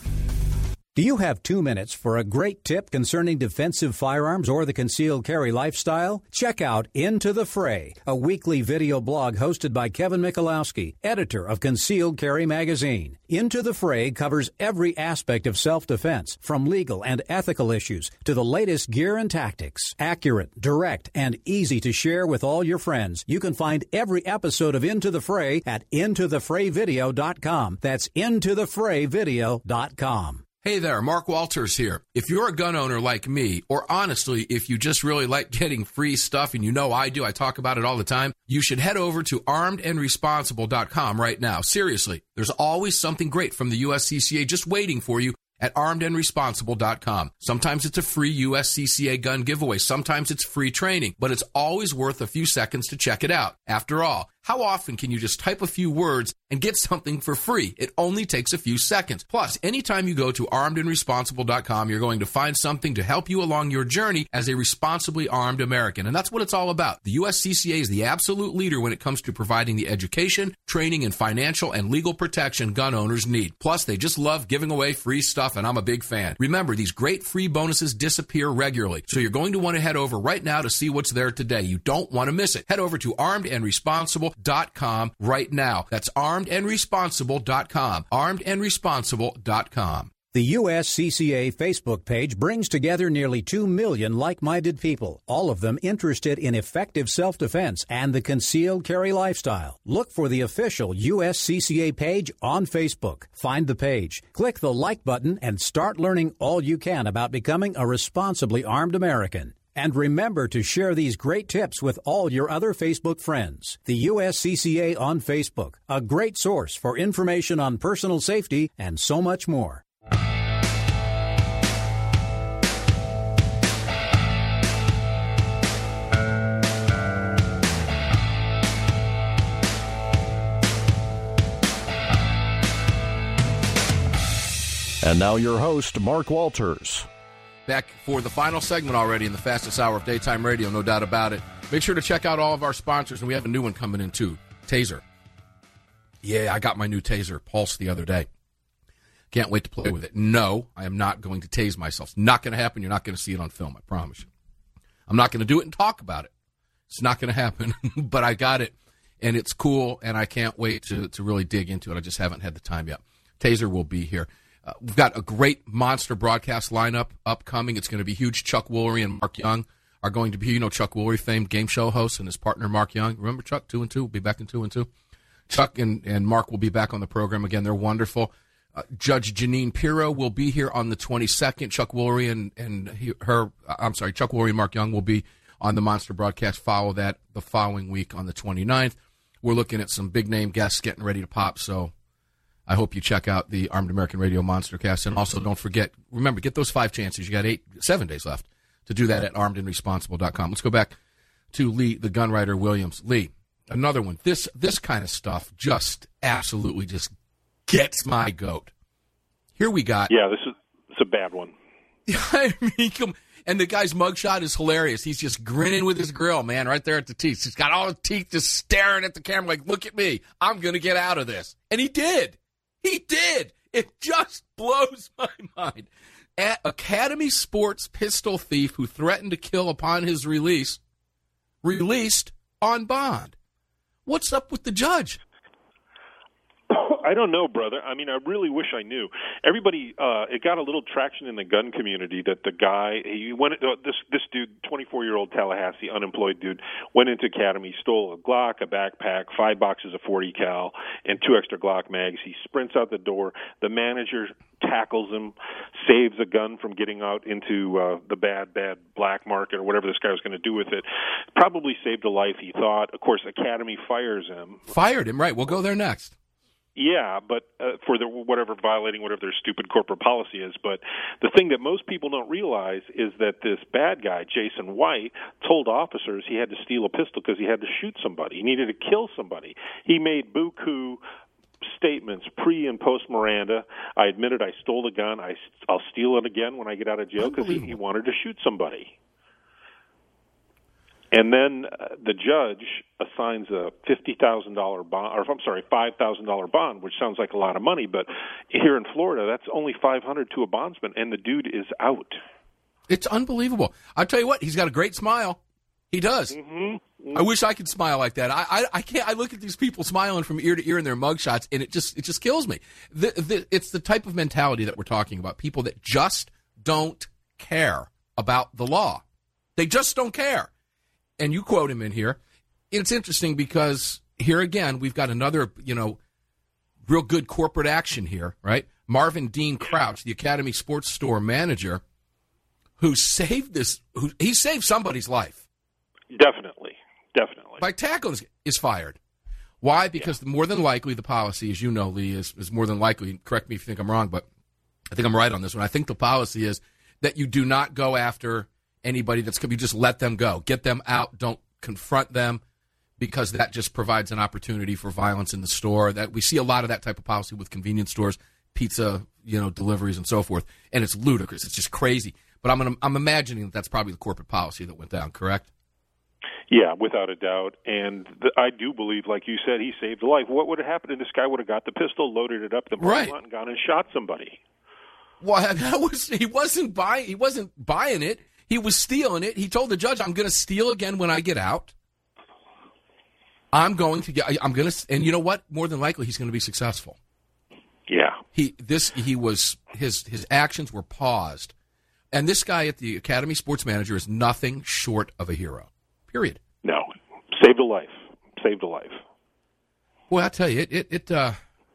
Do you have two minutes for a great tip concerning defensive firearms or the concealed carry lifestyle? Check out Into the Fray, a weekly video blog hosted by Kevin Michalowski, editor of Concealed Carry Magazine. Into the Fray covers every aspect of self-defense, from legal and ethical issues to the latest gear and tactics. Accurate, direct, and easy to share with all your friends. You can find every episode of Into the Fray at into the fray video dot com. That's into the fray video dot com. Hey there, Mark Walters here. If you're a gun owner like me, or honestly, if you just really like getting free stuff, and you know I do, I talk about it all the time, you should head over to armed and responsible dot com right now. Seriously, there's always something great from the U S C C A just waiting for you at armed and responsible dot com. Sometimes it's a free U S C C A gun giveaway. Sometimes it's free training, but it's always worth a few seconds to check it out. After all, how often can you just type a few words and get something for free? It only takes a few seconds. Plus, anytime you go to armed and responsible dot com, you're going to find something to help you along your journey as a responsibly armed American. And that's what it's all about. The U S C C A is the absolute leader when it comes to providing the education, training, and financial and legal protection gun owners need. Plus, they just love giving away free stuff, and I'm a big fan. Remember, these great free bonuses disappear regularly, so you're going to want to head over right now to see what's there today. You don't want to miss it. Head over to armed and responsible dot com right now. That's armed and responsible dot com. armed and responsible dot com. The U S C C A Facebook page brings together nearly two million like-minded people, all of them interested in effective self-defense and the concealed carry lifestyle. Look for the official U S C C A page on Facebook. Find the page, click the like button, and start learning all you can about becoming a responsibly armed American. And remember to share these great tips with all your other Facebook friends. The U S C C A on Facebook, a great source for information on personal safety and so much more. And now your host, Mark Walters. Back for the final segment already in the fastest hour of daytime radio, no doubt about it. Make sure to check out all of our sponsors, and we have a new one coming in too, Taser. Yeah, I got my new Taser Pulse the other day. Can't wait to play with it. No, I am not going to tase myself. It's not going to happen. You're not going to see it on film, I promise you. I'm not going to do it and talk about it. It's not going to happen, but I got it, and it's cool, and I can't wait to, to really dig into it. I just haven't had the time yet. Taser will be here. Uh, we've got a great monster broadcast lineup upcoming. It's going to be huge. Chuck Woolery and Mark Young are going to be, you know, Chuck Woolery, famed game show host, and his partner Mark Young. Remember Chuck, two and two? We'll be back in two and two. Chuck and, and Mark will be back on the program again. They're wonderful. Uh, Judge Janine Pirro will be here on the twenty-second. Chuck Woolery and, and he, her, I'm sorry, Chuck Woolery and Mark Young will be on the monster broadcast. Follow that the following week on the twenty-ninth. We're looking at some big-name guests getting ready to pop, so I hope you check out the Armed American Radio Monstercast. And also, don't forget, remember, get those five chances. You got eight, seven days left to do that at armed and responsible dot com. Let's go back to Lee, the Gunwriter Williams. Lee, another one. This this kind of stuff just absolutely just gets my goat. Here we got. Yeah, this is it's a bad one. I mean, come, and the guy's mugshot is hilarious. He's just grinning with his grill, man, right there at the teeth. He's got all the teeth just staring at the camera like, look at me. I'm going to get out of this. And he did. He did. It just blows my mind. At Academy Sports pistol thief who threatened to kill upon his release, released on bond. What's up with the judge? I don't know, brother. I mean, I really wish I knew. Everybody, uh, it got a little traction in the gun community that the guy, he went, uh, this this dude, twenty-four-year-old Tallahassee, unemployed dude, went into Academy, stole a Glock, a backpack, five boxes of forty cal, and two extra Glock mags. He sprints out the door. The manager tackles him, saves a gun from getting out into uh, the bad, bad black market or whatever this guy was going to do with it. Probably saved a life, he thought. Of course, Academy fires him. Fired him, right. We'll go there next. Yeah, but uh, for the whatever violating whatever their stupid corporate policy is. But the thing that most people don't realize is that this bad guy, Jason White, told officers he had to steal a pistol because he had to shoot somebody. He needed to kill somebody. He made buku statements pre and post Miranda. I admitted I stole the gun. I, I'll steal it again when I get out of jail because he, he wanted to shoot somebody. And then uh, the judge assigns a fifty thousand dollars bond, or I'm sorry, five thousand dollars bond, which sounds like a lot of money, but here in Florida, that's only five hundred dollars to a bondsman, and the dude is out. It's unbelievable. I'll tell you what, he's got a great smile. He does. Mm-hmm. Mm-hmm. I wish I could smile like that. I, I I can't. I look at these people smiling from ear to ear in their mugshots, and it just it just kills me. The, the, it's the type of mentality that we're talking about. People that just don't care about the law. They just don't care. And you quote him in here. It's interesting because here again, we've got another, you know, real good corporate action here, right? Marvin Dean Crouch, the Academy Sports Store manager, who saved this, who he saved somebody's life. Definitely, definitely. By tackling, is fired. Why? Because yeah. more than likely the policy, as you know, Lee, is, is more than likely, correct me if you think I'm wrong, but I think I'm right on this one. I think the policy is that you do not go after anybody that's going to be, just let them go. Get them out. Don't confront them, because that just provides an opportunity for violence in the store. That we see a lot of that type of policy with convenience stores, pizza, you know, deliveries and so forth. And it's ludicrous. It's just crazy. But I'm gonna, I'm imagining that that's probably the corporate policy that went down, correct? Yeah, without a doubt. And the, I do believe, like you said, he saved a life. What would have happened if this guy would have got the pistol, loaded it up, the right. and gone and shot somebody? Well, that was, he wasn't buying. He wasn't buying it. He was stealing it. He told the judge, "I'm going to steal again when I get out. I'm going to get. I'm going to." And you know what? More than likely, he's going to be successful. Yeah. He this he was his his actions were paused, and this guy at the Academy Sports Manager is nothing short of a hero. Period. No, saved a life. Saved a life. Well, I tell you, it it. it uh,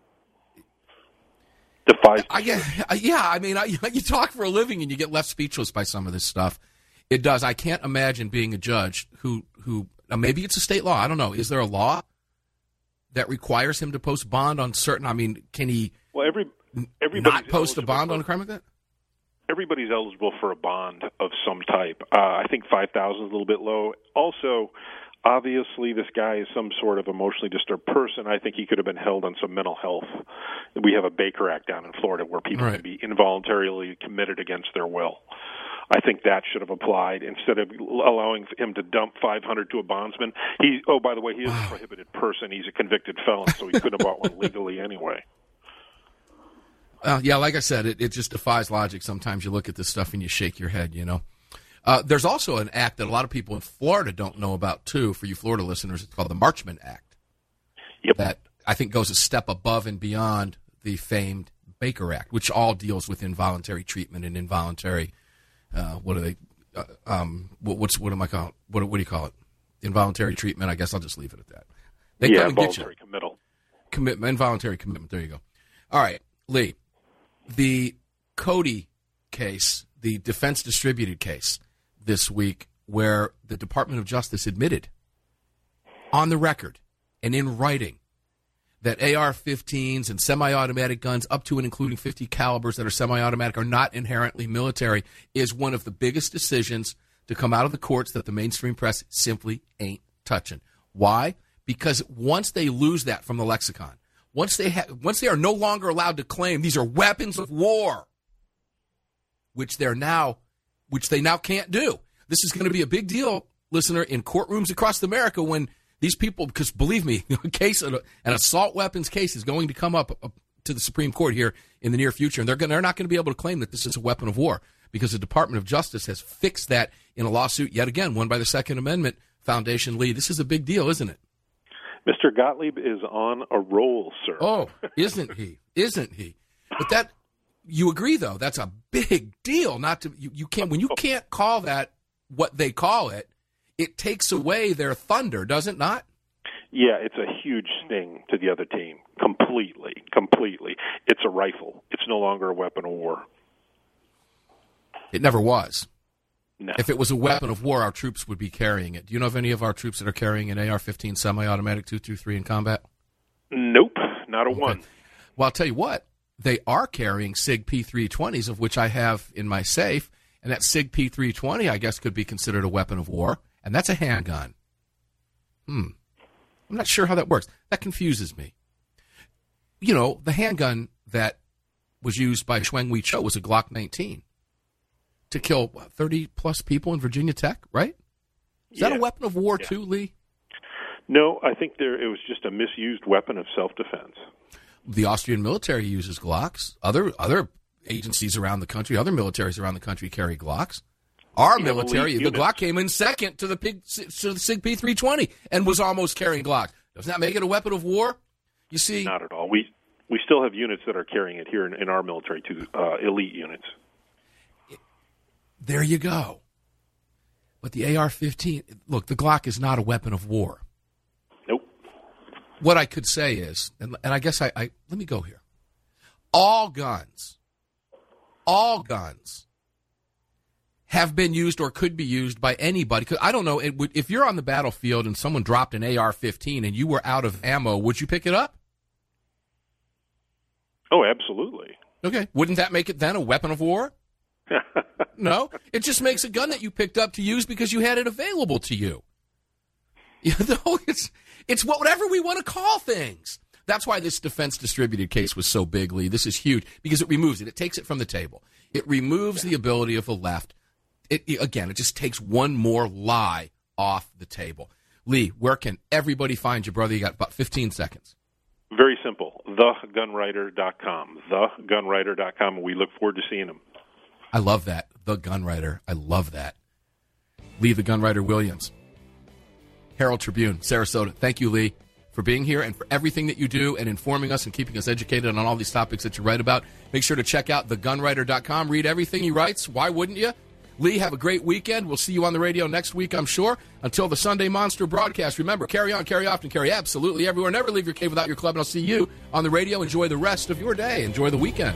Defies. I, I, yeah, I mean, I, you talk for a living and you get left speechless by some of this stuff. It does. I can't imagine being a judge who, who uh, maybe it's a state law. I don't know. Is there a law that requires him to post bond on certain? I mean, can he well, every, not post a bond on a crime like that? Everybody's eligible for a bond of some type. Uh, I think five thousand is a little bit low. Also, obviously, this guy is some sort of emotionally disturbed person. I think he could have been held on some mental health. We have a Baker Act down in Florida where people right. can be involuntarily committed against their will. I think that should have applied instead of allowing him to dump five hundred to a bondsman. He, oh, by the way, he is wow. a prohibited person. He's a convicted felon, so he couldn't have bought one legally anyway. Uh, yeah, like I said, it, it just defies logic. Sometimes you look at this stuff and you shake your head, you know. Uh, there's also an act that a lot of people in Florida don't know about, too, for you Florida listeners. It's called the Marchman Act. Yep. That I think goes a step above and beyond the famed Baker Act, which all deals with involuntary treatment and involuntary, uh, what are they, uh, um, what, what's, what am I call it? What, what do you call it? Involuntary treatment. I guess I'll just leave it at that. They yeah, come and get you. Involuntary committal. Commitment, involuntary commitment. There you go. All right, Lee, the Cody case, the defense distributed case this week, where the Department of Justice admitted on the record and in writing that A R fifteens and semi-automatic guns up to and including fifty calibers that are semi-automatic are not inherently military, is one of the biggest decisions to come out of the courts that the mainstream press simply ain't touching. Why? Because once they lose that from the lexicon, once they ha- once they are no longer allowed to claim these are weapons of war, which they're now, which they now can't do. This is going to be a big deal, listener, in courtrooms across America when these people, because believe me, a case, an assault weapons case is going to come up to the Supreme Court here in the near future, and they're going, they're not going to be able to claim that this is a weapon of war because the Department of Justice has fixed that in a lawsuit yet again, won by the Second Amendment Foundation. Lee, this is a big deal, isn't it? Mister Gottlieb is on a roll, sir. Oh, isn't he? Isn't he? But that, you agree though, that's a big deal. Not to you, you can't when you can't call that what they call it, it takes away their thunder, does it not? Yeah, it's a huge sting to the other team. Completely, completely. It's a rifle. It's no longer a weapon of war. It never was. No. If it was a weapon of war, our troops would be carrying it. Do you know of any of our troops that are carrying an A R fifteen semi-automatic two twenty-three in combat? Nope, not a okay. one. Well, I'll tell you what. They are carrying SIG P three twenties, of which I have in my safe, and that SIG P three twenty, I guess, could be considered a weapon of war, and that's a handgun. Hmm. I'm not sure how that works. That confuses me. You know, the handgun that was used by Chuang Wei Cho was a Glock nineteen to kill what, thirty plus people in Virginia Tech, right? Is yeah. that a weapon of war yeah. too, Lee? No, I think there it was just a misused weapon of self-defense. The Austrian military uses Glocks. Other other agencies around the country, other militaries around the country carry Glocks. Our you military, know, the Glock came in second to the, Pig, to the SIG P three twenty and was almost carrying Glocks. Doesn't that make it a weapon of war? You see, not at all. We we still have units that are carrying it here in, in our military too, uh, elite units. There you go. But the A R fifteen, look, the Glock is not a weapon of war. Nope. What I could say is, and, and I guess I, I let me go here. All guns, all guns have been used or could be used by anybody. Cause I don't know, it would, if you're on the battlefield and someone dropped an A R fifteen and you were out of ammo, would you pick it up? Oh, absolutely. Okay. Wouldn't that make it then a weapon of war? No, it just makes a gun that you picked up to use because you had it available to you. You know, it's it's whatever we want to call things. That's why this defense distributed case was so big, Lee. This is huge because it removes it. It takes it from the table. It removes the ability of the left. It, it, again, it just takes one more lie off the table. Lee, where can everybody find you, brother? You got about fifteen seconds. Very simple. the gun writer dot com. the gun writer dot com. We look forward to seeing them. I love that. The Gunwriter. I love that. Lee the Gunwriter Williams. Herald Tribune, Sarasota. Thank you, Lee, for being here and for everything that you do and informing us and keeping us educated on all these topics that you write about. Make sure to check out the gun writer dot com. Read everything he writes. Why wouldn't you? Lee, have a great weekend. We'll see you on the radio next week, I'm sure. Until the Sunday Monster broadcast, remember, carry on, carry often, carry absolutely everywhere. Never leave your cave without your club, and I'll see you on the radio. Enjoy the rest of your day. Enjoy the weekend.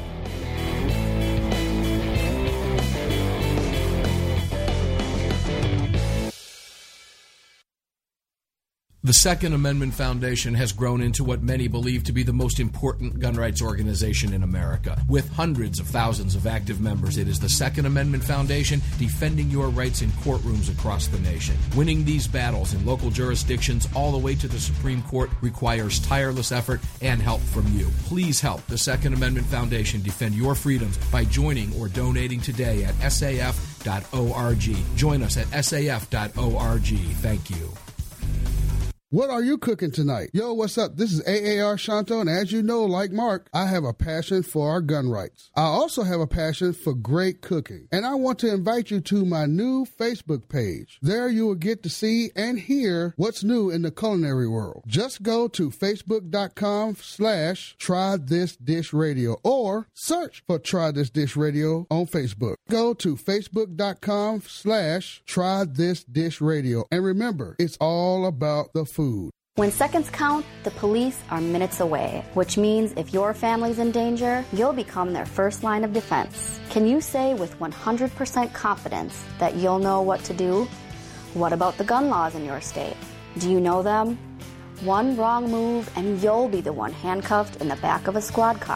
The Second Amendment Foundation has grown into what many believe to be the most important gun rights organization in America. With hundreds of thousands of active members, it is the Second Amendment Foundation defending your rights in courtrooms across the nation. Winning these battles in local jurisdictions all the way to the Supreme Court requires tireless effort and help from you. Please help the Second Amendment Foundation defend your freedoms by joining or donating today at S A F dot org. Join us at S A F dot org. Thank you. What are you cooking tonight? Yo, what's up? This is A A R Shanto, and as you know, like Mark, I have a passion for our gun rights. I also have a passion for great cooking, and I want to invite you to my new Facebook page. There you will get to see and hear what's new in the culinary world. Just go to facebook.com slash try this dish radio or search for Try This Dish Radio on Facebook. Go to facebook.com slash try this dish radio, and remember, it's all about the food. Food. When seconds count, the police are minutes away, which means if your family's in danger, you'll become their first line of defense. Can you say with one hundred percent confidence that you'll know what to do? What about the gun laws in your state? Do you know them? One wrong move and you'll be the one handcuffed in the back of a squad car.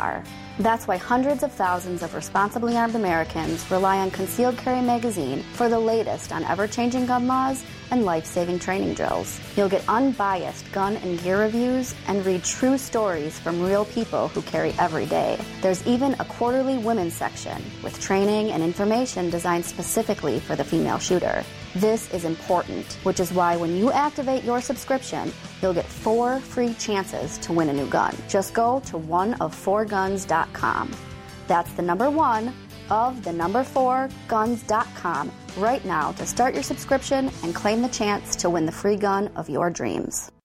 That's why hundreds of thousands of responsibly armed Americans rely on Concealed Carry Magazine for the latest on ever-changing gun laws and life-saving training drills. You'll get unbiased gun and gear reviews and read true stories from real people who carry every day. There's even a quarterly women's section with training and information designed specifically for the female shooter. This is important, which is why when you activate your subscription, you'll get four free chances to win a new gun. Just go to one of four guns dot com. That's the number one of the number four guns dot com right now to start your subscription and claim the chance to win the free gun of your dreams.